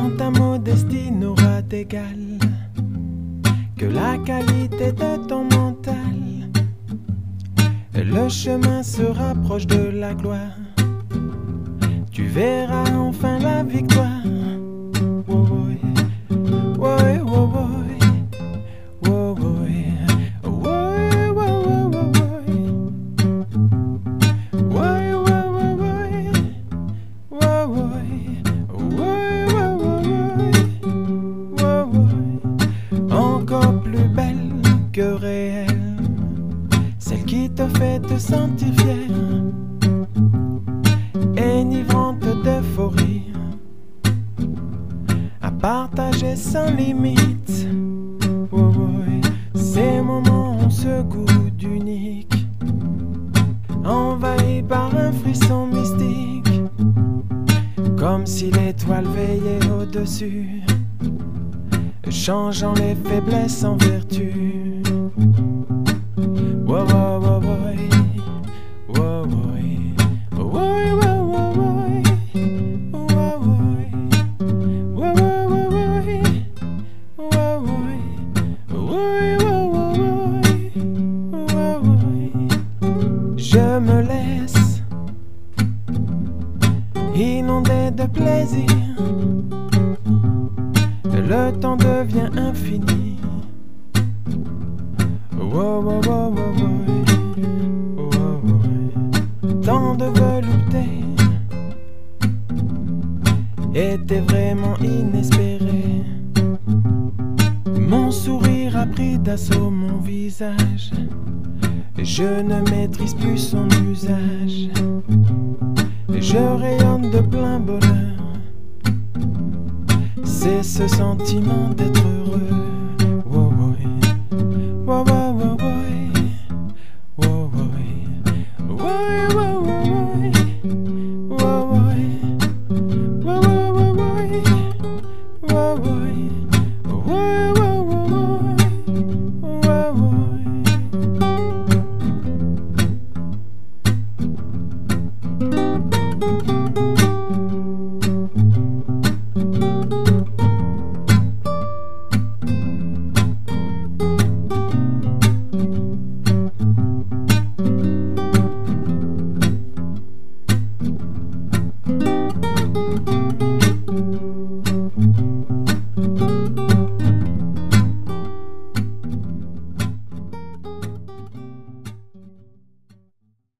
quand ta modestie n'aura d'égal que la qualité de ton mental, le chemin se rapproche de la gloire. Tu verras enfin la victoire. Woy, woy, woy, woy, woy, woy. Encore plus belle que réelle, celle qui te fait te sentir fier, enivrante d'euphorie, à partager sans limite. Oh, oh, ces moments ont ce goût d'unique, envahi par un frisson mystique, comme si l'étoile veillait au-dessus, changeant les faiblesses en vertu. Wow, wow, wow, wow, wow, wow, je me laisse inonder de plaisir, le temps devient infini. Wow, wow, wow, wow, wow, wow. Tant de velouté était vraiment inespéré. Mon sourire a pris d'assaut mon visage, je ne maîtrise plus son usage. Je rayonne de plein bonheur, c'est ce sentiment d'être heureux.